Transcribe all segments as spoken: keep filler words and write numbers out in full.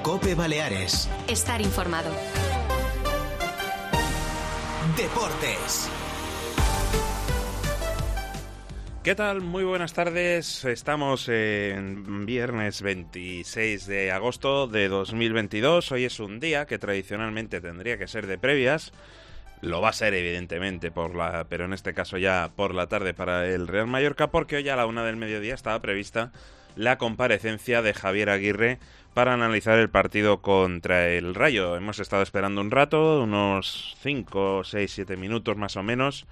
COPE Baleares. Estar informado. Deportes. ¿Qué tal? Muy buenas tardes. Estamos en viernes veintiséis de agosto de dos mil veintidós. Hoy es un día que tradicionalmente tendría que ser de previas. Lo va a ser, evidentemente, por la, pero en este caso ya por la tarde para el Real Mallorca, porque hoy a la una del mediodía estaba prevista la comparecencia de Javier Aguirre para analizar el partido contra el Rayo. Hemos estado esperando un rato, unos cinco, seis, siete minutos más o menos,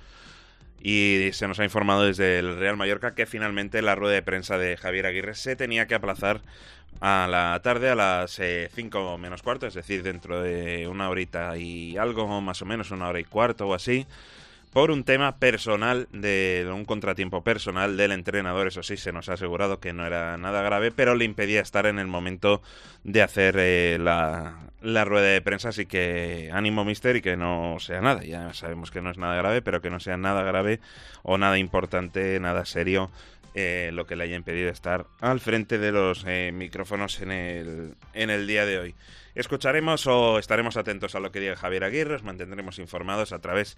y se nos ha informado desde el Real Mallorca que finalmente la rueda de prensa de Javier Aguirre se tenía que aplazar a la tarde, a las cinco menos cuarto, es decir, dentro de una horita y algo, más o menos una hora y cuarto o así, por un tema personal, de un contratiempo personal del entrenador. Eso sí, se nos ha asegurado que no era nada grave, pero le impedía estar en el momento de hacer eh, la, la rueda de prensa. Así que ánimo, mister, y que no sea nada. Ya sabemos que no es nada grave, pero que no sea nada grave o nada importante, nada serio, eh, lo que le haya impedido estar al frente de los eh, micrófonos en el, en el día de hoy. Escucharemos o estaremos atentos a lo que diga Javier Aguirre, os mantendremos informados a través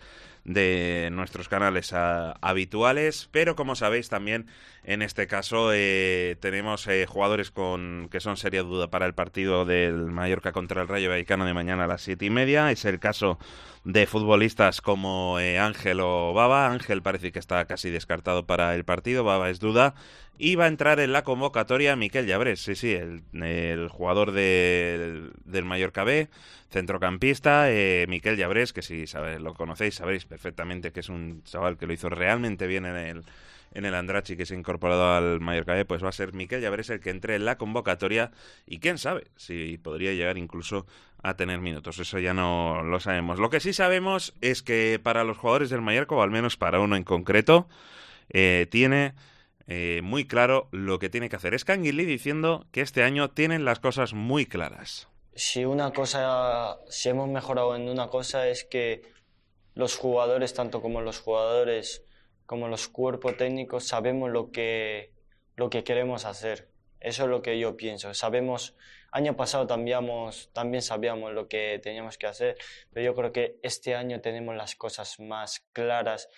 de nuestros canales a, habituales, pero como sabéis también en este caso eh, tenemos eh, jugadores con que son seria duda para el partido del Mallorca contra el Rayo Vallecano de mañana a las siete y media. Es el caso de futbolistas como eh, Ángel o Baba. Ángel parece que está casi descartado para el partido, Baba es duda. Y va a entrar en la convocatoria Miquel Llabrés, sí, sí, el, el jugador de, del Mallorca B, centrocampista, eh, Miquel Llabrés, que si sabe, lo conocéis, sabréis perfectamente que es un chaval que lo hizo realmente bien en el, en el Andratx, que se ha incorporado al Mallorca B, pues va a ser Miquel Llabrés el que entre en la convocatoria y quién sabe si podría llegar incluso a tener minutos, eso ya no lo sabemos. Lo que sí sabemos es que para los jugadores del Mallorca, o al menos para uno en concreto, eh, tiene... Eh, muy claro lo que tiene que hacer. Es Canguilí diciendo que este año tienen las cosas muy claras. Si una cosa, si hemos mejorado en una cosa es que los jugadores, tanto como los jugadores como los cuerpos técnicos, sabemos lo que, lo que queremos hacer. Eso es lo que yo pienso. Sabemos, año pasado también, también sabíamos lo que teníamos que hacer, pero yo creo que este año tenemos las cosas más claras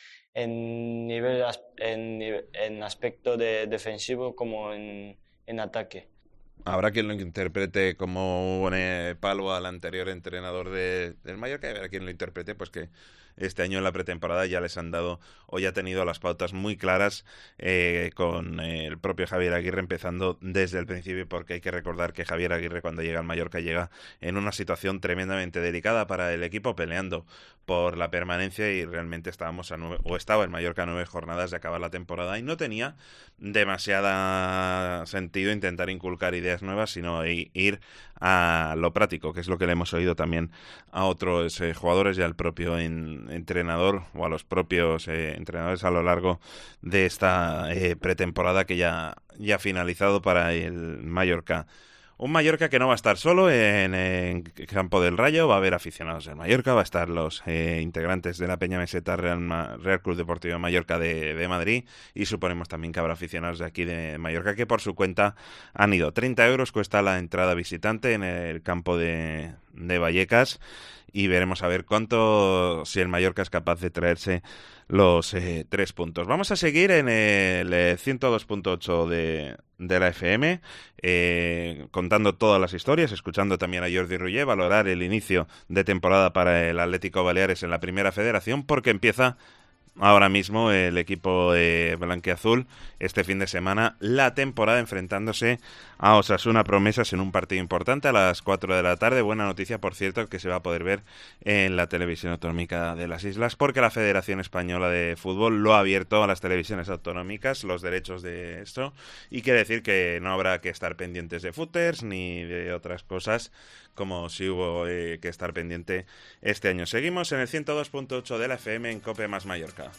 en nivel en, en aspecto de defensivo como en, en ataque. Habrá quien lo interprete como un eh, palo al anterior entrenador de, del Mallorca, y habrá quien lo interprete pues que este año en la pretemporada ya les han dado o ya ha tenido las pautas muy claras, eh, con eh, el propio Javier Aguirre empezando desde el principio, porque hay que recordar que Javier Aguirre cuando llega al Mallorca llega en una situación tremendamente delicada para el equipo, peleando por la permanencia, y realmente estábamos a nueve, o estaba el Mallorca a nueve jornadas de acabar la temporada, y no tenía demasiada sentido intentar inculcar ideas nuevas, sino ir a lo práctico, que es lo que le hemos oído también a otros eh, jugadores y al propio en, entrenador o a los propios eh, entrenadores a lo largo de esta eh, pretemporada que ya, ya ha finalizado para el Mallorca. Un Mallorca que no va a estar solo en, en Campo del Rayo, va a haber aficionados del Mallorca, va a estar los eh, integrantes de la Peña Meseta Real, Ma- Real Club Deportivo Mallorca de, de Madrid, y suponemos también que habrá aficionados de aquí de Mallorca que por su cuenta han ido. treinta euros cuesta la entrada visitante en el campo de, de Vallecas, y veremos a ver cuánto, si el Mallorca es capaz de traerse los eh, tres puntos. Vamos a seguir en el eh, ciento dos punto ocho de, de la F M, eh, contando todas las historias, escuchando también a Jordi Ruller, valorar el inicio de temporada para el Atlético Baleares en la Primera Federación, porque empieza ahora mismo el equipo de blanquiazul este fin de semana la temporada enfrentándose a Osasuna Promesas en un partido importante a las cuatro de la tarde. Buena noticia, por cierto, que se va a poder ver en la televisión autonómica de las islas, porque la Federación Española de Fútbol lo ha abierto a las televisiones autonómicas, los derechos de esto, y quiere decir que no habrá que estar pendientes de footers ni de otras cosas como si hubo eh, que estar pendiente este año. Seguimos en el ciento dos punto ocho de la F M en COPE más Mallorca.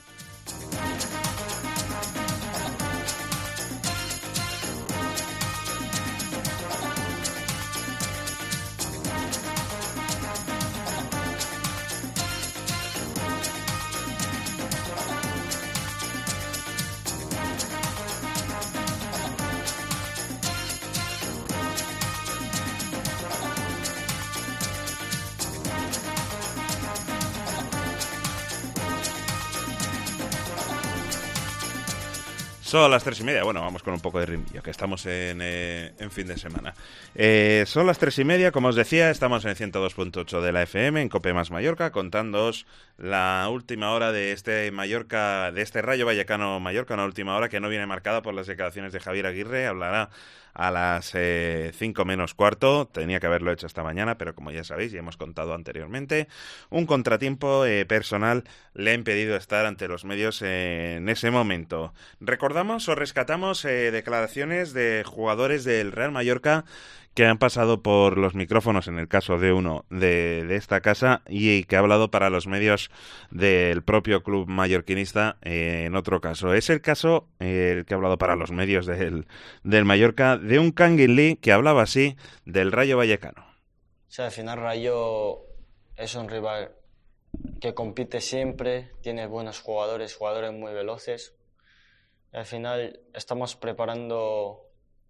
Son las tres y media. Bueno, vamos con un poco de ritmillo, que estamos en, eh, en fin de semana. Eh, son las tres y media, como os decía, estamos en el ciento dos punto ocho de la F M, en Cope Más Mallorca, contándoos la última hora de este Mallorca, de este Rayo Vallecano Mallorca, una última hora que no viene marcada por las declaraciones de Javier Aguirre. Hablará a las eh, cinco menos cuarto, tenía que haberlo hecho esta mañana, pero como ya sabéis, ya hemos contado anteriormente, un contratiempo eh, personal le ha impedido estar ante los medios eh, en ese momento. Recordamos o rescatamos eh, declaraciones de jugadores del Real Mallorca que han pasado por los micrófonos, en el caso de uno de, de esta casa, y que ha hablado para los medios del propio club mallorquinista eh, en otro caso. Es el caso, eh, el que ha hablado para los medios del, del Mallorca, de un Kangin Lee que hablaba así del Rayo Vallecano. O sea, al final Rayo es un rival que compite siempre, tiene buenos jugadores, jugadores muy veloces. Y al final estamos preparando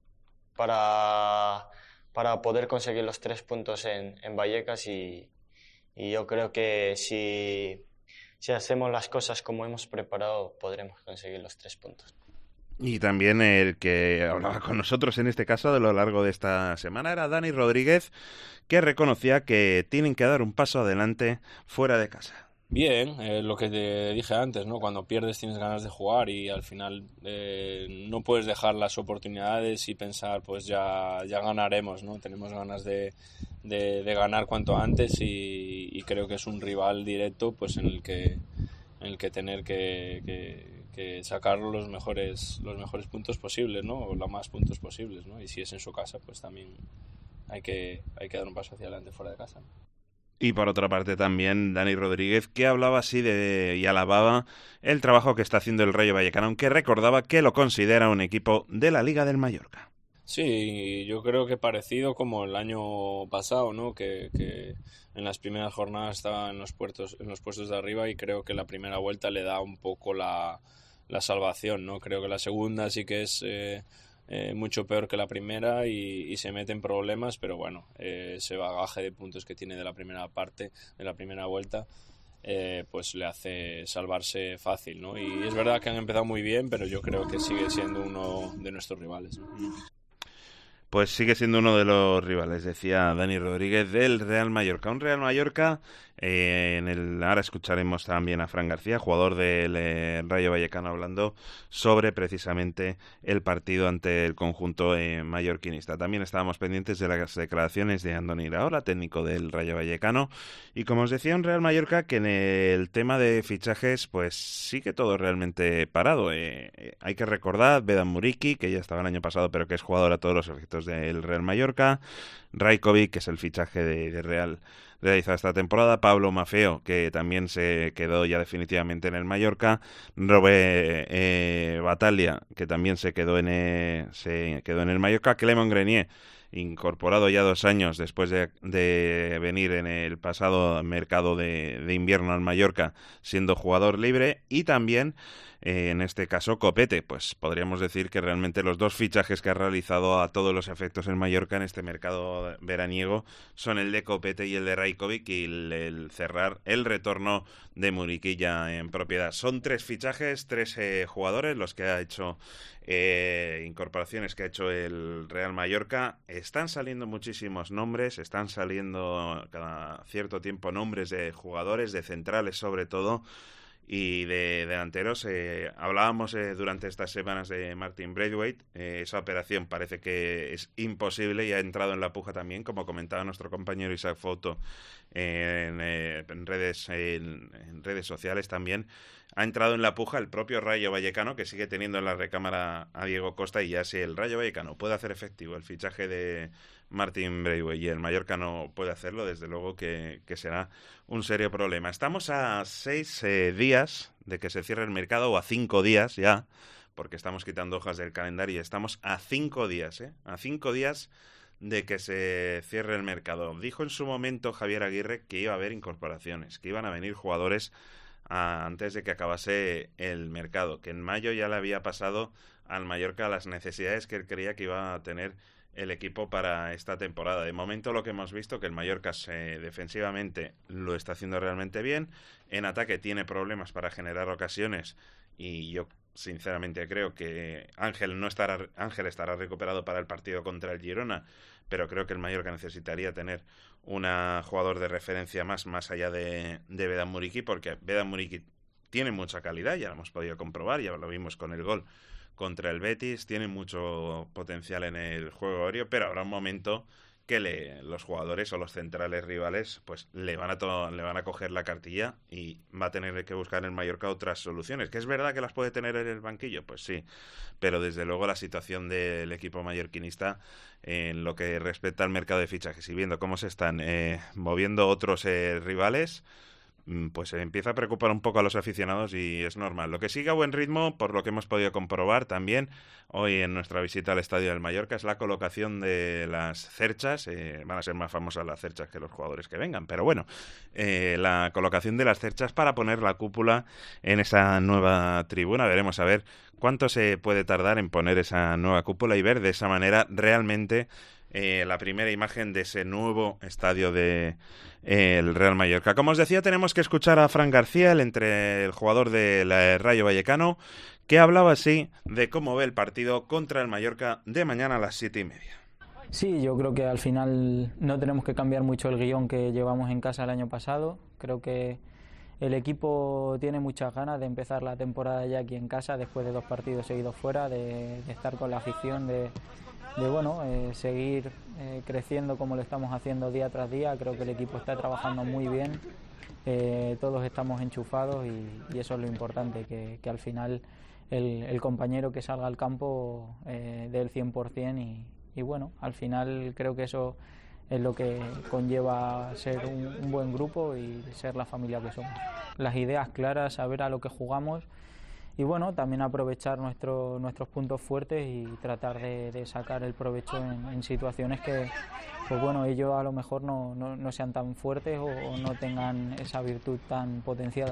para... para poder conseguir los tres puntos en, en Vallecas y, y yo creo que si, si hacemos las cosas como hemos preparado podremos conseguir los tres puntos. Y también el que hablaba con nosotros en este caso a lo largo de esta semana era Dani Rodríguez, que reconocía que tienen que dar un paso adelante fuera de casa. Bien, eh, lo que te dije antes, ¿no? Cuando pierdes tienes ganas de jugar y al final eh, no puedes dejar las oportunidades y pensar pues ya, ya ganaremos, ¿no? Tenemos ganas de, de, de ganar cuanto antes y, y creo que es un rival directo pues en el que, en el que tener que, que, que sacar los mejores, los mejores puntos posibles, ¿no? O los más puntos posibles, ¿no? Y si es en su casa pues también hay que, hay que dar un paso hacia adelante fuera de casa, ¿no? Y por otra parte también Dani Rodríguez, que hablaba así de y alababa el trabajo que está haciendo el Rayo Vallecano, aunque recordaba que lo considera un equipo de la Liga del Mallorca. Sí, yo creo que parecido como el año pasado, ¿no? Que, que en las primeras jornadas estaba en los puestos, en los puestos de arriba y creo que la primera vuelta le da un poco la, la salvación, ¿no? Creo que la segunda sí que es eh, Eh, mucho peor que la primera y, y se mete en problemas, pero bueno, eh, ese bagaje de puntos que tiene de la primera parte, de la primera vuelta, eh, pues le hace salvarse fácil, ¿no? Y es verdad que han empezado muy bien, pero yo creo que sigue siendo uno de nuestros rivales, ¿no? Pues sigue siendo uno de los rivales, decía Dani Rodríguez, del Real Mallorca. Un Real Mallorca, eh, en el ahora escucharemos también a Fran García, jugador del eh, Rayo Vallecano, hablando sobre precisamente el partido ante el conjunto eh, mallorquinista. También estábamos pendientes de las declaraciones de Andoni Iraola, técnico del Rayo Vallecano. Y como os decía, un Real Mallorca que en el tema de fichajes, pues sigue todo realmente parado. Eh, eh, hay que recordar, Vedan Muriqi, que ya estaba el año pasado, pero que es jugador a todos los efectos del Real Mallorca, Rajkovic, que es el fichaje de, de Real realizado esta temporada, Pablo Maffeo, que también se quedó ya definitivamente en el Mallorca, Robert eh, Battaglia, que también se quedó en eh, se quedó en el Mallorca, Clément Grenier, incorporado ya dos años después de, de venir en el pasado mercado de, de invierno al Mallorca siendo jugador libre, y también eh, en este caso Copete. Pues podríamos decir que realmente los dos fichajes que ha realizado a todos los efectos en Mallorca en este mercado veraniego son el de Copete y el de Rajkovic, y el, el cerrar el retorno de Muriquilla en propiedad. Son tres fichajes, tres eh, jugadores los que ha hecho Eh, incorporaciones que ha hecho el Real Mallorca. Están saliendo muchísimos nombres, están saliendo cada cierto tiempo nombres de jugadores, de centrales sobre todo, y de delanteros. Eh, hablábamos eh, durante estas semanas de Martin Braithwaite. Eh, esa operación parece que es imposible y ha entrado en la puja también, como comentaba nuestro compañero Isaac Foto eh, en, eh, en redes en, en redes sociales también. Ha entrado en la puja el propio Rayo Vallecano, que sigue teniendo en la recámara a Diego Costa, y ya si el Rayo Vallecano puede hacer efectivo el fichaje de Martin Braithwaite y el Mallorca no puede hacerlo, desde luego que, que será un serio problema. Estamos a seis eh, días de que se cierre el mercado, o a cinco días ya, porque estamos quitando hojas del calendario, y estamos a cinco días, ¿eh? A cinco días de que se cierre el mercado. Dijo en su momento Javier Aguirre que iba a haber incorporaciones, que iban a venir jugadores a, antes de que acabase el mercado, que en mayo ya le había pasado al Mallorca las necesidades que él creía que iba a tener el equipo para esta temporada. De momento lo que hemos visto, que el Mallorca se, defensivamente lo está haciendo realmente bien, en ataque tiene problemas para generar ocasiones, y yo sinceramente creo que Ángel no estará Ángel estará recuperado para el partido contra el Girona, pero creo que el Mallorca necesitaría tener un jugador de referencia más, más allá de, de Vedan Muriqui, porque Vedan Muriqui tiene mucha calidad, ya lo hemos podido comprobar, ya lo vimos con el gol contra el Betis, tiene mucho potencial en el juego aéreo, pero habrá un momento que le, los jugadores o los centrales rivales pues le van a to- le van a coger la cartilla y va a tener que buscar en Mallorca otras soluciones. ¿Que es verdad que las puede tener en el banquillo? Pues sí, pero desde luego la situación del equipo mallorquinista en lo que respecta al mercado de fichajes y viendo cómo se están eh, moviendo otros eh, rivales, pues se empieza a preocupar un poco a los aficionados y es normal. Lo que sigue a buen ritmo, por lo que hemos podido comprobar también hoy en nuestra visita al Estadio del Mallorca, es la colocación de las cerchas. Eh, van a ser más famosas las cerchas que los jugadores que vengan, pero bueno, eh, la colocación de las cerchas para poner la cúpula en esa nueva tribuna. Veremos a ver cuánto se puede tardar en poner esa nueva cúpula y ver de esa manera realmente Eh, la primera imagen de ese nuevo estadio de eh, el Real Mallorca. Como os decía, tenemos que escuchar a Fran García, el, entre, el jugador del Rayo Vallecano, que hablaba así de cómo ve el partido contra el Mallorca de mañana a las siete y media. Sí, yo creo que al final no tenemos que cambiar mucho el guión que llevamos en casa el año pasado. Creo que el equipo tiene muchas ganas de empezar la temporada ya aquí en casa, después de dos partidos seguidos fuera, de, de estar con la afición, de de bueno, eh, seguir eh, creciendo como lo estamos haciendo día tras día. Creo que el equipo está trabajando muy bien, eh, todos estamos enchufados y, y eso es lo importante, que, que al final el, el compañero que salga al campo eh, dé el cien por ciento y, y bueno, al final creo que eso es lo que conlleva ser un, un buen grupo y ser la familia que somos. Las ideas claras, saber a lo que jugamos. Y bueno, también aprovechar nuestro, nuestros puntos fuertes y tratar de, de sacar el provecho en, en situaciones que, pues bueno, ellos a lo mejor no, no, no sean tan fuertes o, o no tengan esa virtud tan potenciada.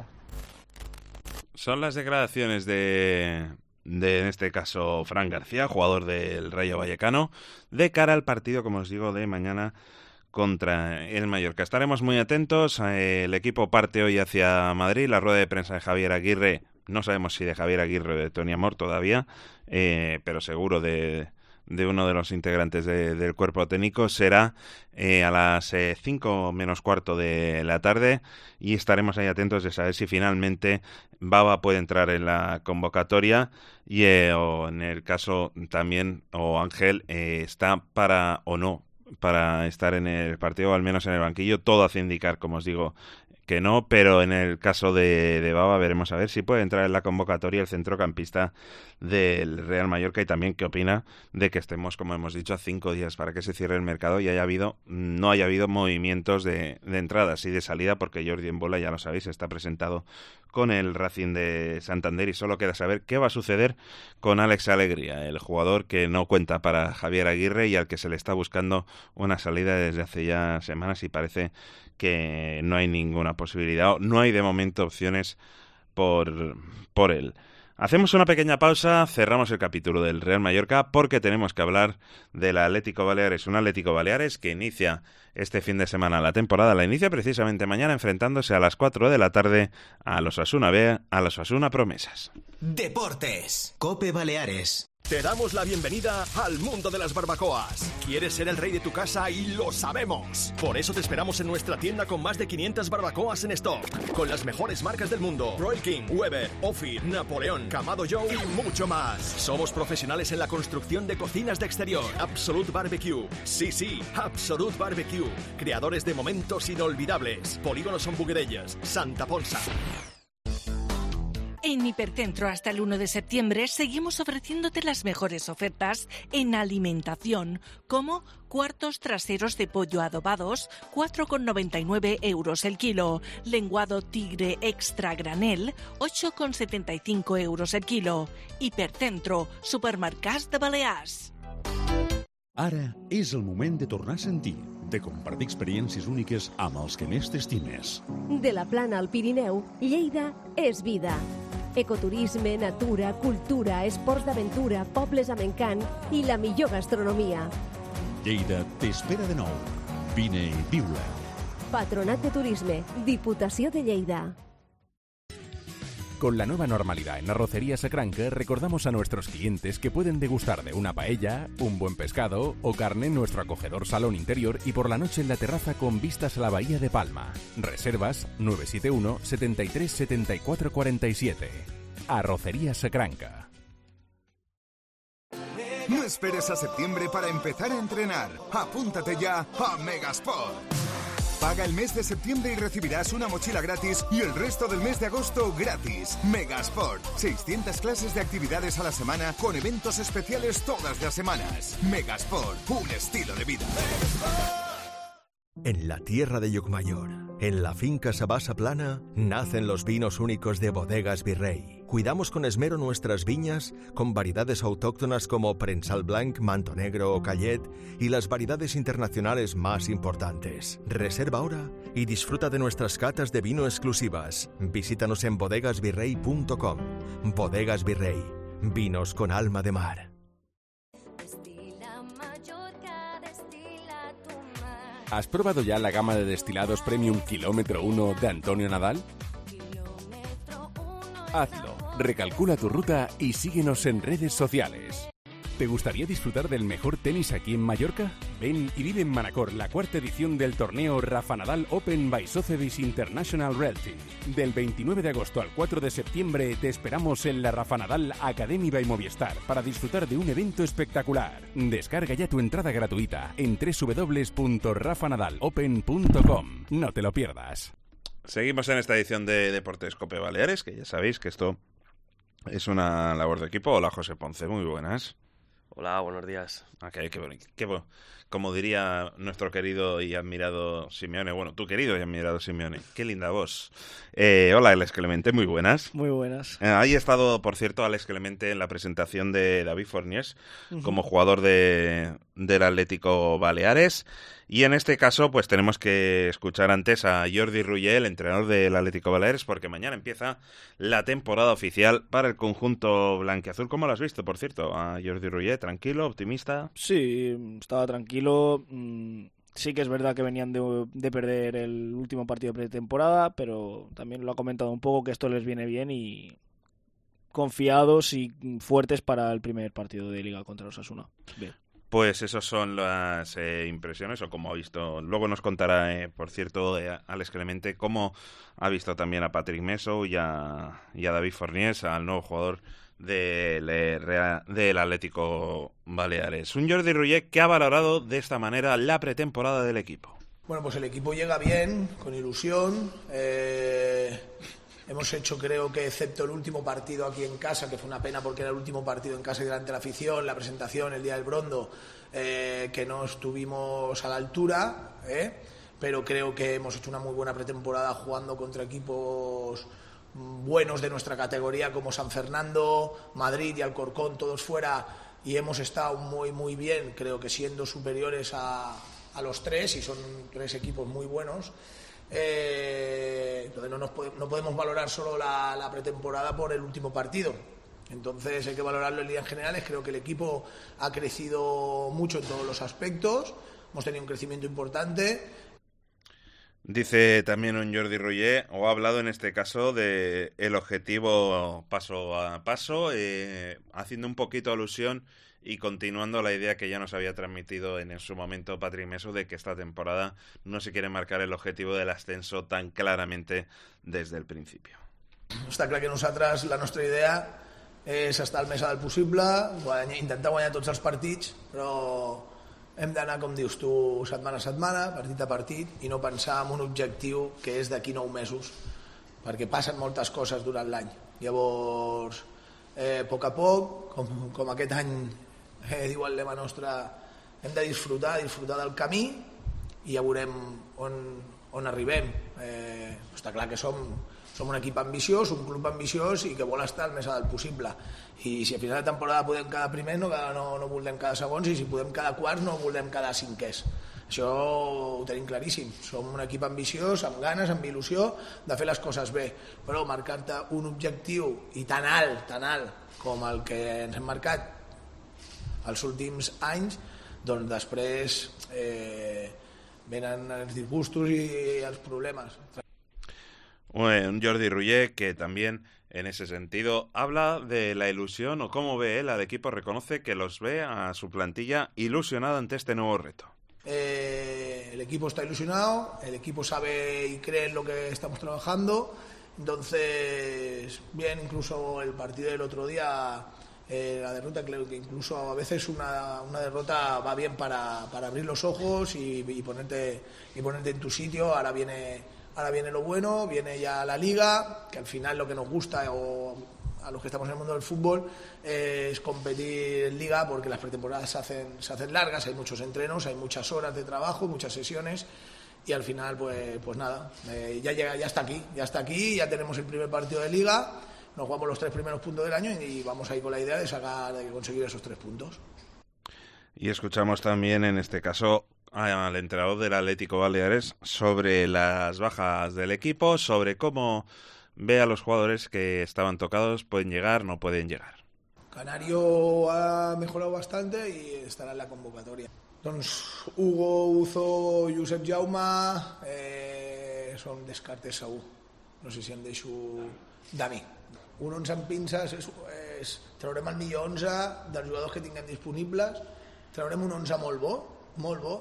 Son las declaraciones de, de, en este caso, Fran García, jugador del Rayo Vallecano, de cara al partido, como os digo, de mañana contra el Mallorca. Estaremos muy atentos. El equipo parte hoy hacia Madrid. La rueda de prensa de Javier Aguirre, no sabemos si de Javier Aguirre o de Tony Amor todavía, eh, pero seguro de, de uno de los integrantes de, del cuerpo técnico, será eh, a las eh, cinco menos cuarto de la tarde y estaremos ahí atentos de saber si finalmente Baba puede entrar en la convocatoria y eh, o en el caso también, o Ángel eh, está para o no para estar en el partido o al menos en el banquillo. Todo hace indicar, como os digo, que no, pero en el caso de, de Baba veremos a ver si puede entrar en la convocatoria el centrocampista del Real Mallorca y también qué opina de que estemos, como hemos dicho, a cinco días para que se cierre el mercado y haya habido no haya habido movimientos de, de entradas y de salida, porque Jordi Embola, ya lo sabéis, está presentado con el Racing de Santander y solo queda saber qué va a suceder con Alex Alegría, el jugador que no cuenta para Javier Aguirre y al que se le está buscando una salida desde hace ya semanas y parece que no hay ninguna posibilidad, no hay de momento opciones por, por él. Hacemos una pequeña pausa, cerramos el capítulo del Real Mallorca porque tenemos que hablar del Atlético Baleares, un Atlético Baleares que inicia este fin de semana la temporada, la inicia precisamente mañana enfrentándose a las cuatro de la tarde a los Osasuna B, a los Osasuna Promesas. Deportes, COPE Baleares. Te damos la bienvenida al mundo de las barbacoas. ¿Quieres ser el rey de tu casa? Y lo sabemos. Por eso te esperamos en nuestra tienda con más de quinientas barbacoas en stock. Con las mejores marcas del mundo. Royal King, Weber, Ophir, Napoleón, Kamado Joe y mucho más. Somos profesionales en la construcción de cocinas de exterior. Absolute Barbecue. Sí, sí, Absolute Barbecue. Creadores de momentos inolvidables. Polígono Son Buguerellas, Santa Ponsa. En Hipercentro hasta el uno de septiembre seguimos ofreciéndote las mejores ofertas en alimentación, como cuartos traseros de pollo adobados, cuatro con noventa y nueve euros el kilo, lenguado tigre extra granel, ocho con setenta y cinco euros el kilo. Hipercentro, supermercats de Balears. Ara és el moment de tornar a sentir, de compartir experiències úniques amb els que més t'estimes. De la Plana al Pirineu, Lleida és vida. Ecoturisme, natura, cultura, esports d'aventura, pobles amb encant i la millor gastronomia. Lleida t'espera de nou. Vine i viu-la. Patronat de Turisme, Diputació de Lleida. Con la nueva normalidad en Arrocería Sacranca, recordamos a nuestros clientes que pueden degustar de una paella, un buen pescado o carne en nuestro acogedor salón interior y por la noche en la terraza con vistas a la bahía de Palma. Reservas nueve siete uno, setenta y tres, setenta y cuatro cuarenta y siete. Arrocería Sacranca. No esperes a septiembre para empezar a entrenar. Apúntate ya a Megasport. Paga el mes de septiembre y recibirás una mochila gratis y el resto del mes de agosto gratis. Megasport. seiscientas clases de actividades a la semana con eventos especiales todas las semanas. Megasport. Un estilo de vida. En la tierra de Llucmayor, en la finca Sabasa Plana, nacen los vinos únicos de Bodegas Virrey. Cuidamos con esmero nuestras viñas con variedades autóctonas como Prensal Blanc, Manto Negro o Callet y las variedades internacionales más importantes. Reserva ahora y disfruta de nuestras catas de vino exclusivas. Visítanos en bodegas virrey punto com. Bodegas Virrey, vinos con alma de mar. ¿Has probado ya la gama de destilados Premium Kilómetro uno de Antonio Nadal? Hazlo, recalcula tu ruta y síguenos en redes sociales. ¿Te gustaría disfrutar del mejor tenis aquí en Mallorca? Ven y vive en Manacor la cuarta edición del torneo Rafa Nadal Open by Sotheby's International Realty. Del veintinueve de agosto al cuatro de septiembre te esperamos en la Rafa Nadal Academy by Movistar para disfrutar de un evento espectacular. Descarga ya tu entrada gratuita en doble u doble u doble u punto rafa nadal open punto com. No te lo pierdas. Seguimos en esta edición de Deportes Cope Baleares, que ya sabéis que esto es una labor de equipo. Hola, José Ponce, muy buenas. Hola, buenos días. Okay, qué bonito. Qué bueno. Como diría nuestro querido y admirado Simeone, bueno, tu querido y admirado Simeone, qué linda voz. Eh, hola, Alex Clemente, muy buenas. Muy buenas. Eh, ahí ha estado, por cierto, Alex Clemente en la presentación de David Forniés Uh-huh. como jugador de, del Atlético Baleares. Y en este caso, pues tenemos que escuchar antes a Jordi Ruller, el entrenador del Atlético Baleares, porque mañana empieza la temporada oficial para el conjunto blanquiazul. ¿Cómo lo has visto, por cierto, a Jordi Ruller? ¿Tranquilo, optimista? Sí, estaba tranquilo. Sí que es verdad que venían de, de perder el último partido de pretemporada, pero también lo ha comentado un poco que esto les viene bien y confiados y fuertes para el primer partido de Liga contra Osasuna. Bien. Pues esas son las eh, impresiones, o como ha visto. Luego nos contará, eh, por cierto, eh, Alex Clemente, cómo ha visto también a Patrick Meso y a, y a David Forniés, al nuevo jugador del, eh, Real, del Atlético Baleares. Un Jordi Ruller que ha valorado de esta manera la pretemporada del equipo. Bueno, pues el equipo llega bien, con ilusión. Eh... Hemos hecho, creo que excepto el último partido aquí en casa, que fue una pena porque era el último partido en casa y delante de la afición, la presentación, el día del Brondo, eh, que no estuvimos a la altura, eh, pero creo que hemos hecho una muy buena pretemporada jugando contra equipos buenos de nuestra categoría como San Fernando, Madrid y Alcorcón, todos fuera, y hemos estado muy muy bien, creo que siendo superiores a, a los tres, y son tres equipos muy buenos. Eh, entonces no, nos pode, no podemos valorar solo la, la pretemporada por el último partido, entonces hay que valorarlo en líneas generales. Creo que el equipo ha crecido mucho en todos los aspectos, hemos tenido un crecimiento importante. Dice también un Jordi Ruller, o ha hablado en este caso de el objetivo paso a paso, eh, haciendo un poquito alusión y continuando la idea que ya nos había transmitido en, en su momento Patrick Meso, de que esta temporada no se quiere marcar el objetivo del ascenso tan claramente desde el principio. Està clar que nosaltres, la nostra idea és estar al més alt possible, guanyar, intentar guanyar tots els partits, però hem d'anar, com dius tu, setmana a setmana, partit a partit, i no pensar en un objectiu que és d'aquí nou mesos, perquè passen moltes coses durant l'any. Llavors, eh, a poc a poc, com, com aquest any eh, diu el lema nostre, hem de disfrutar, disfrutar del camí, i ja veurem on, on arribem. Eh, està clar que som, som un equip ambiciós, un club ambiciós i que vol estar el més alt possible. I si a final de temporada podem quedar primers, no, no, no voldrem quedar segons, i si podem quedar quarts, no voldrem quedar cinquers. Això ho tenim claríssim. Som un equip ambiciós, amb ganes, amb il·lusió de fer les coses bé, però marcar-te un objectiu i tan alt, tan alt com el que ens hem marcat els últims anys, doncs després eh, venen els disgustos i els problemes. Un Jordi Rullet que también, en ese sentido, habla de la ilusión o cómo ve él al equipo, reconoce que los ve a su plantilla ilusionada ante este nuevo reto. Eh, el equipo está ilusionado, el equipo sabe y cree en lo que estamos trabajando, entonces, bien, incluso el partido del otro día, eh, la derrota, creo que incluso a veces una, una derrota va bien para, para abrir los ojos y, y, ponerte, y ponerte en tu sitio. Ahora viene, ahora viene lo bueno, viene ya la Liga, que al final lo que nos gusta o a los que estamos en el mundo del fútbol eh, es competir en Liga, porque las pretemporadas se hacen, se hacen largas, hay muchos entrenos, hay muchas horas de trabajo, muchas sesiones y al final pues, pues nada, eh, ya llega, ya está aquí, ya está aquí, ya tenemos el primer partido de Liga, nos jugamos los tres primeros puntos del año y vamos ahí con la idea de sacar, de conseguir esos tres puntos. Y escuchamos también en este caso al entrenador del Atlético Baleares sobre las bajas del equipo, sobre cómo ve a los jugadores que estaban tocados, pueden llegar, no pueden llegar. Canario ha mejorado bastante y estarà en la convocatoria. Doncs Hugo, Uzo, Josep Jaume eh, són descartes segur. No sé si em deixo Dami. Un onze amb pinces és, és, traurem el millor onze dels jugadors que tinguem disponibles, traurem un onze molt bo, molt bo.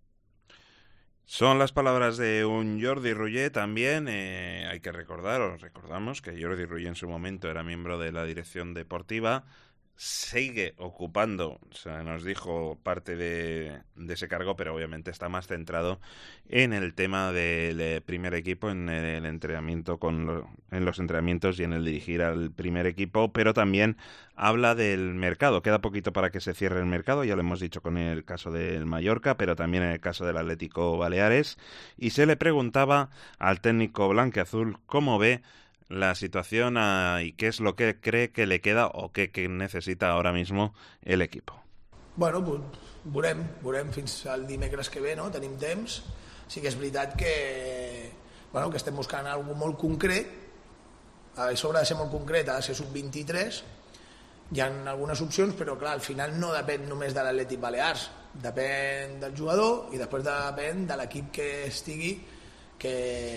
Son las palabras de un Jordi Rullet también. Eh, hay que recordar, os recordamos que Jordi Rullet en su momento era miembro de la dirección deportiva, sigue ocupando, se nos dijo, parte de, de ese cargo, pero obviamente está más centrado en el tema del primer equipo, en el entrenamiento, con lo, en los entrenamientos y en el dirigir al primer equipo, pero también habla del mercado. Queda poquito para que se cierre el mercado, ya lo hemos dicho con el caso del Mallorca, pero también en el caso del Atlético Baleares, y se le preguntaba al técnico blanquiazul cómo ve la situación uh, y qué es lo que cree que le queda o que, que necesita ahora mismo el equipo. Bueno, pues, veurem, veurem fins al dimecres que ve, no? Tenim temps. Sí que és veritat que, bueno, que estem buscant algo molt concret. A sobre de ser molt concret, ha de ser sub vint-i-tres. Hi ha algunes opcions, però clar, al final no depèn només de l'Atlètic Balears. Depèn del jugador i després depèn de l'equip que estigui, que...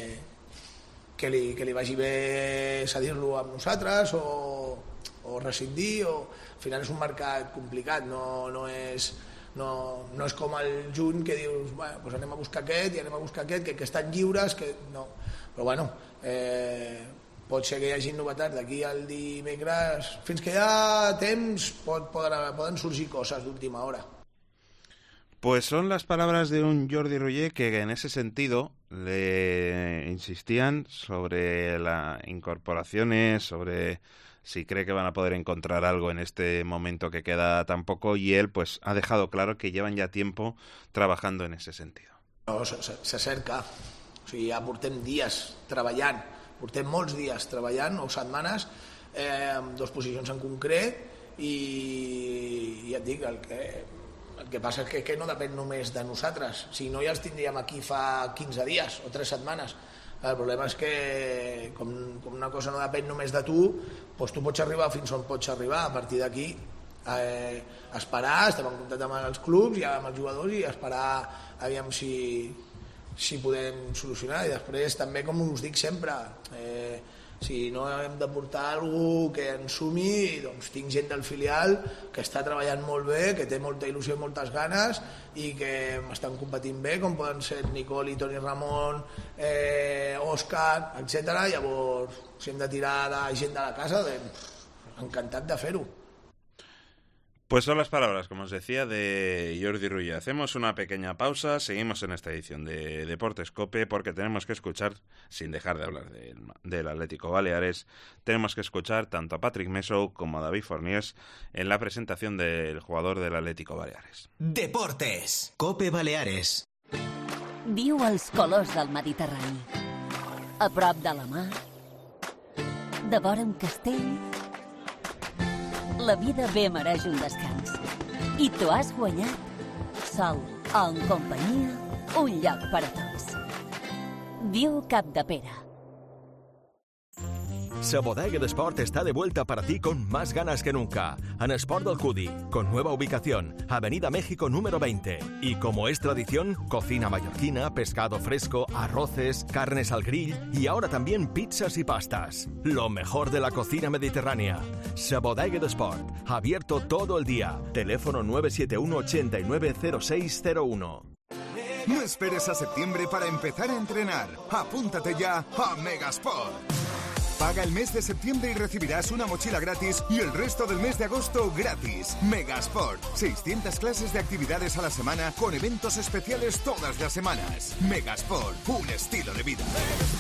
que li, que li vagi bé cedir-lo amb nosaltres o, o rescindir, o al final és un mercat complicat, no, no, és, no, no és com el juny que dius, bueno, doncs anem a buscar aquest i anem a buscar aquest, que, que estan lliures, que no. Però bueno, eh, pot ser que hi hagi novetats d'aquí al dimecres, fins que hi ha temps pot, poden, poden sorgir coses d'última hora. Pues son las palabras de un Jordi Rullet que en ese sentido le insistían sobre las incorporaciones, sobre si cree que van a poder encontrar algo en este momento que queda tan poco, y él pues ha dejado claro que llevan ya tiempo trabajando en ese sentido. No, s'acerca, o sigui, ja portem dies treballant, portem molts dies treballant, o setmanes, eh, amb dues posicions en concret, i ja et dic, el que... El que passa és que, que no depèn només de nosaltres. Si no, ja els tindríem aquí fa quinze dies o tres setmanes. El problema és que, com, com una cosa no depèn només de tu, doncs tu pots arribar fins on pots arribar. A partir d'aquí, eh, esperar, estem en contacte amb els clubs i amb els jugadors i esperar aviam si, si podem solucionar. I després també, com us dic sempre, eh, si no hem de portar algú que ens sumi, doncs tinc gent del filial que està treballant molt bé, que té molta il·lusió i moltes ganes i que m'estan competint bé, com poden ser Nicoli, Toni Ramon, eh, Òscar, etcètera. Llavors, si hem de tirar de gent de la casa, doncs, encantat de fer-ho. Pues son las palabras, como os decía, de Jordi Rullet. Hacemos una pequeña pausa, seguimos en esta edición de Deportes COPE porque tenemos que escuchar, sin dejar de hablar del, del Atlético Baleares, tenemos que escuchar tanto a Patrick Messou como a David Forniers en la presentación del jugador del Atlético Baleares. Deportes COPE Baleares. Viu els colors del Mediterrani, a prop de la mar, de vora un castell. La vida bé mereix un descans. I t'ho has guanyat sol o en companyia, un lloc per a tots. Viu Capdepera. Sabodega de Sport está de vuelta para ti con más ganas que nunca. En Sport del Cudi, con nueva ubicación, Avenida México número veinte. Y como es tradición, cocina mallorquina, pescado fresco, arroces, carnes al grill y ahora también pizzas y pastas. Lo mejor de la cocina mediterránea. Sabodega de Sport, abierto todo el día. Teléfono nueve siete uno, ochenta y nueve, cero seis cero uno. No esperes a septiembre para empezar a entrenar. Apúntate ya a Megasport. Paga el mes de septiembre y recibirás una mochila gratis y el resto del mes de agosto gratis. Megasport. seiscientas clases de actividades a la semana con eventos especiales todas las semanas. Megasport. Un estilo de vida.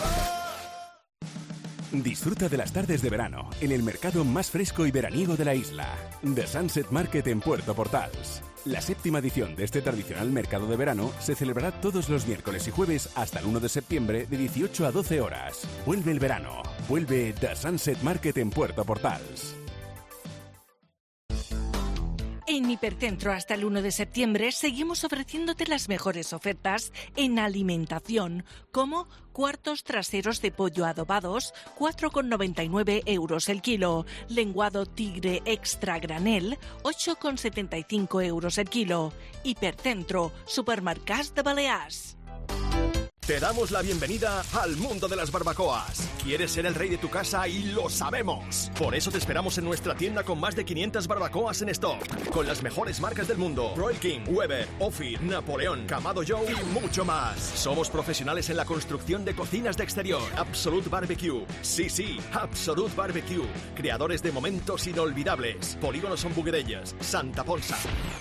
Disfruta de las tardes de verano en el mercado más fresco y veraniego de la isla. The Sunset Market en Puerto Portals. La séptima edición de este tradicional mercado de verano se celebrará todos los miércoles y jueves hasta el uno de septiembre de dieciocho a doce horas. Vuelve el verano. Vuelve The Sunset Market en Puerto Portals. En Hipercentro hasta el uno de septiembre seguimos ofreciéndote las mejores ofertas en alimentación, como cuartos traseros de pollo adobados, cuatro con noventa y nueve euros el kilo, lenguado tigre extra granel, ocho con setenta y cinco euros el kilo. Hipercentro, Supermercats de Balears. Te damos la bienvenida al mundo de las barbacoas. ¿Quieres ser el rey de tu casa? Y lo sabemos. Por eso te esperamos en nuestra tienda con más de quinientas barbacoas en stock. Con las mejores marcas del mundo. Broil King, Weber, Ophir, Napoleón, Kamado Joe y mucho más. Somos profesionales en la construcción de cocinas de exterior. Absolute Barbecue. Sí, sí, Absolute Barbecue. Creadores de momentos inolvidables. Polígono Son Buguedellas, Santa Ponsa.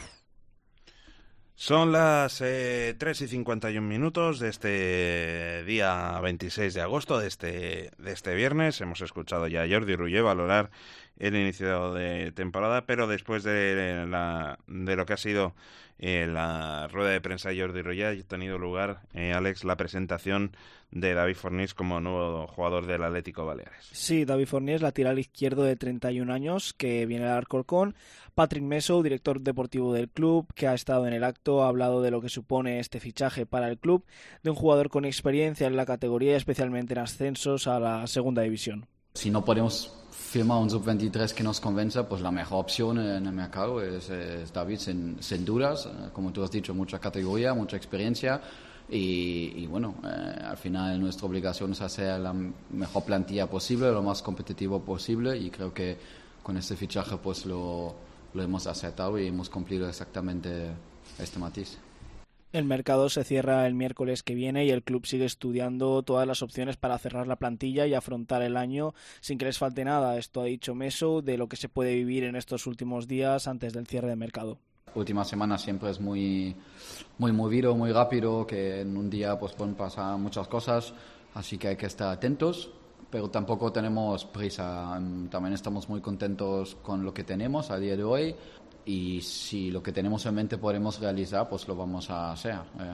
Son las eh, tres y cincuenta y un minutos de este día veintiséis de agosto, de este, de este viernes. Hemos escuchado ya a Jordi Ruller valorar el inicio de temporada, pero después de, la, de lo que ha sido eh, la rueda de prensa de Jordi Ruller, ha tenido lugar, eh, Alex, la presentación de David Fornés como nuevo jugador del Atlético Baleares. Sí, David Fornés, lateral izquierdo de treinta y un años, que viene al Alcorcón. Patrick Meso, director deportivo del club, que ha estado en el acto, ha hablado de lo que supone este fichaje para el club, de un jugador con experiencia en la categoría, especialmente en ascensos a la segunda división. Si no podemos firmar un sub veintitrés que nos convenza, pues la mejor opción en el mercado es, es David, sin, sin dudas. Como tú has dicho, mucha categoría, mucha experiencia. Y, y bueno, eh, al final nuestra obligación es hacer la mejor plantilla posible, lo más competitivo posible, y creo que con este fichaje pues lo, lo hemos acertado y hemos cumplido exactamente este matiz. El mercado se cierra el miércoles que viene y el club sigue estudiando todas las opciones para cerrar la plantilla y afrontar el año sin que les falte nada. Esto ha dicho Meso de lo que se puede vivir en estos últimos días antes del cierre de mercado. Última semana siempre es muy, muy movido, muy rápido, que en un día pues pueden pasar muchas cosas, así que hay que estar atentos, pero tampoco tenemos prisa. También estamos muy contentos con lo que tenemos a día de hoy, y si lo que tenemos en mente podemos realizar, pues lo vamos a hacer.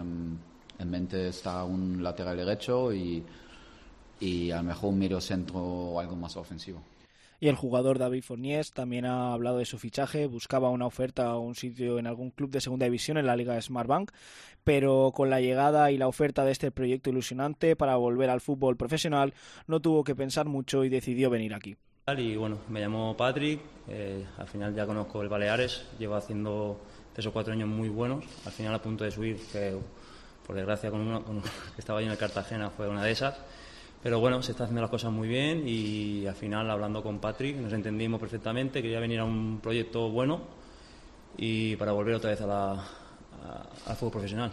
En mente está un lateral derecho y, y a lo mejor un medio centro o algo más ofensivo. Y el jugador David Fornés también ha hablado de su fichaje. Buscaba una oferta o un sitio en algún club de segunda división en la Liga Smartbank, pero con la llegada y la oferta de este proyecto ilusionante para volver al fútbol profesional no tuvo que pensar mucho y decidió venir aquí. Y bueno, me llamo Patrick, eh, al final ya conozco el Baleares, llevo haciendo tres o cuatro años muy buenos, al final a punto de subir, que por desgracia con uno, con, estaba yo en el Cartagena, fue una de esas. Pero bueno, se está haciendo las cosas muy bien y al final, hablando con Patrick, nos entendimos perfectamente, quería venir a un proyecto bueno y para volver otra vez a la, a, al fútbol profesional.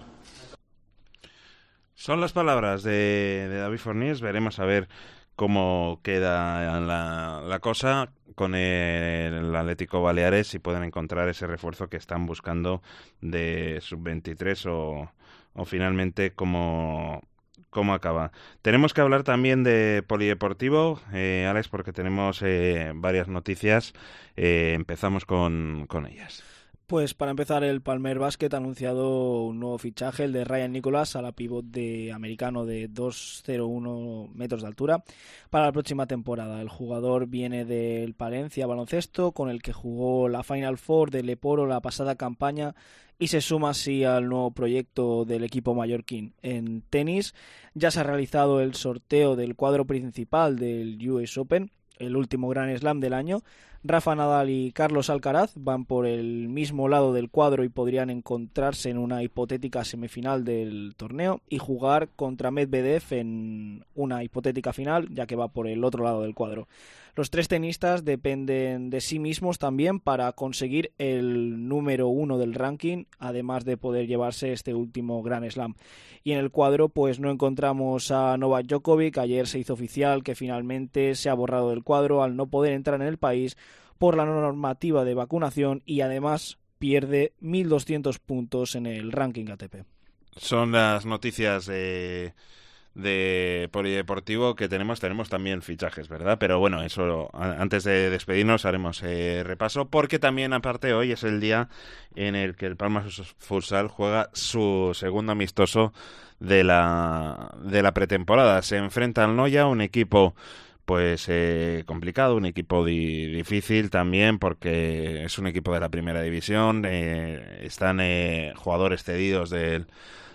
Son las palabras de, de David Fornés. Veremos a ver cómo queda la, la cosa con el Atlético Baleares, si pueden encontrar ese refuerzo que están buscando de sub veintitrés o, o finalmente cómo... cómo acaba. Tenemos que hablar también de polideportivo, eh, Alex, porque tenemos eh, varias noticias. Eh, empezamos con, con ellas. Pues para empezar, el Palmer Basket ha anunciado un nuevo fichaje, el de Ryan Nicholas, a la pívot de americano de dos cero uno metros de altura, para la próxima temporada. El jugador viene del Palencia Baloncesto, con el que jugó la Final Four del Leporo la pasada campaña, y se suma así al nuevo proyecto del equipo mallorquín. En tenis ya se ha realizado el sorteo del cuadro principal del U S Open, el último Grand Slam del año. Rafa Nadal y Carlos Alcaraz van por el mismo lado del cuadro y podrían encontrarse en una hipotética semifinal del torneo y jugar contra Medvedev en una hipotética final, ya que va por el otro lado del cuadro. Los tres tenistas dependen de sí mismos también para conseguir el número uno del ranking, además de poder llevarse este último Grand Slam. Y en el cuadro pues no encontramos a Novak Djokovic. Ayer se hizo oficial que finalmente se ha borrado del cuadro al no poder entrar en el país por la normativa de vacunación y además pierde mil doscientos puntos en el ranking A T P. Son las noticias de, de polideportivo que tenemos. Tenemos también fichajes, ¿verdad? Pero bueno, eso antes de despedirnos haremos eh, repaso, porque también aparte hoy es el día en el que el Palma Futsal juega su segundo amistoso de la, de la pretemporada. Se enfrenta al Noia, un equipo pues eh, complicado, un equipo di- difícil también porque es un equipo de la primera división, eh, están eh, jugadores cedidos del,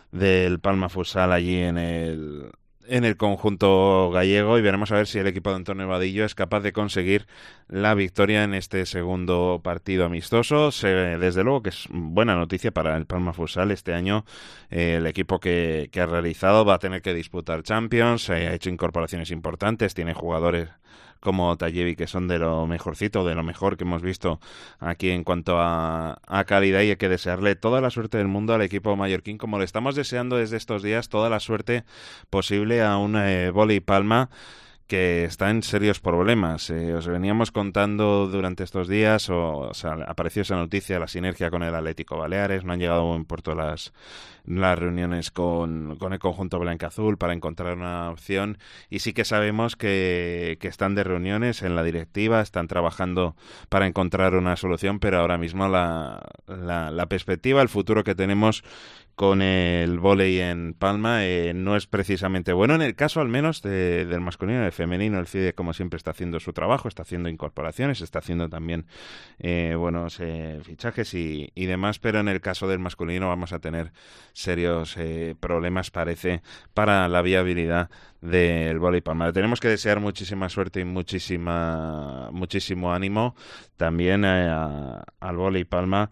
del Palma Futsal allí en el en el conjunto gallego y veremos a ver si el equipo de Antonio Vadillo es capaz de conseguir la victoria en este segundo partido amistoso. Se, desde luego que es buena noticia para el Palma Futsal este año. Eh, el equipo que, que ha realizado va a tener que disputar Champions, eh, ha hecho incorporaciones importantes, tiene jugadores como Tallevi que son de lo mejorcito, de lo mejor que hemos visto aquí en cuanto a, a calidad, y hay que desearle toda la suerte del mundo al equipo mallorquín, como le estamos deseando desde estos días toda la suerte posible a un eh, Vóley Palma que está en serios problemas. Eh, os veníamos contando durante estos días, o, o sea, apareció esa noticia, la sinergia con el Atlético Baleares, no han llegado a buen puerto las, las reuniones con, con el conjunto blanca-azul para encontrar una opción, y sí que sabemos que, que están de reuniones en la directiva, están trabajando para encontrar una solución, pero ahora mismo la, la, la perspectiva, el futuro que tenemos con el vóley en Palma eh, no es precisamente bueno, en el caso al menos de, del masculino y del femenino. El FIDE, como siempre, está haciendo su trabajo, está haciendo incorporaciones, está haciendo también eh, buenos eh, fichajes y, y demás, pero en el caso del masculino vamos a tener serios eh, problemas, parece, para la viabilidad del vóley Palma. Le tenemos que desear muchísima suerte y muchísima muchísimo ánimo también eh, a, al vóley Palma,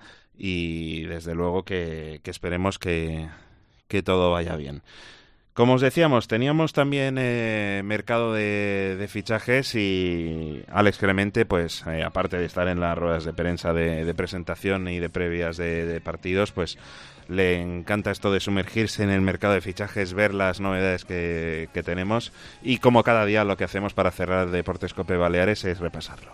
y desde luego que, que esperemos que, que todo vaya bien. Como os decíamos, teníamos también eh, mercado de, de fichajes, y Alex Clemente, pues eh, aparte de estar en las ruedas de prensa de, de presentación y de previas de, de partidos, pues le encanta esto de sumergirse en el mercado de fichajes, ver las novedades que, que tenemos, y como cada día lo que hacemos para cerrar Deportes Cope Baleares es repasarlo.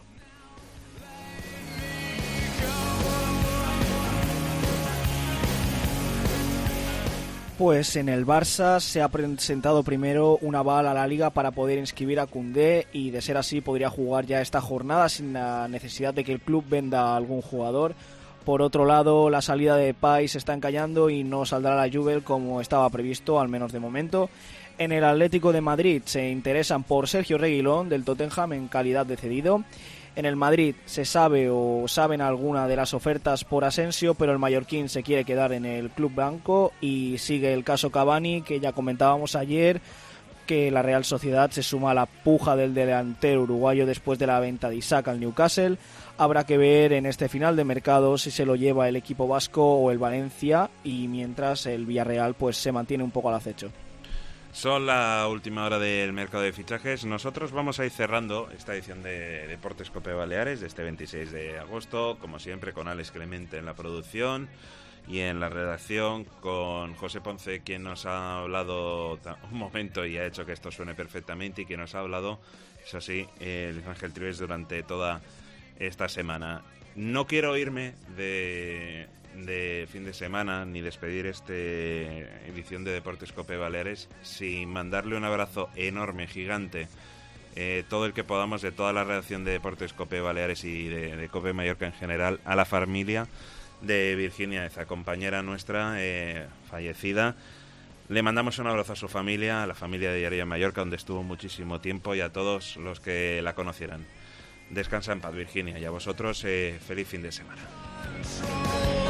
Pues en el Barça se ha presentado primero un aval a la Liga para poder inscribir a Koundé, y de ser así podría jugar ya esta jornada sin la necesidad de que el club venda a algún jugador. Por otro lado, la salida de Depay se está encallando y no saldrá la Juve como estaba previsto, al menos de momento. En el Atlético de Madrid se interesan por Sergio Reguilón del Tottenham en calidad de cedido. En el Madrid se sabe o saben alguna de las ofertas por Asensio, pero el mallorquín se quiere quedar en el club blanco, y sigue el caso Cavani, que ya comentábamos ayer, que la Real Sociedad se suma a la puja del delantero uruguayo después de la venta de Isaac al Newcastle. Habrá que ver en este final de mercado si se lo lleva el equipo vasco o el Valencia, y mientras el Villarreal pues se mantiene un poco al acecho. Son la última hora del mercado de fichajes. Nosotros vamos a ir cerrando esta edición de Deportes Cope Baleares de este veintiséis de agosto, como siempre con Alex Clemente en la producción y en la redacción, con José Ponce, quien nos ha hablado un momento y ha hecho que esto suene perfectamente, y quien nos ha hablado, eso sí, el Ángel Trives durante toda esta semana. No quiero irme de... de fin de semana ni despedir esta edición de Deportes Cope Baleares sin mandarle un abrazo enorme, gigante, eh, todo el que podamos, de toda la redacción de Deportes Cope Baleares y de, de Cope Mallorca en general, a la familia de Virginia Eza, compañera nuestra eh, fallecida. Le mandamos un abrazo a su familia, a la familia de Diario Mallorca, donde estuvo muchísimo tiempo, y a todos los que la conocieran. Descansa en paz, Virginia, y a vosotros eh, feliz fin de semana.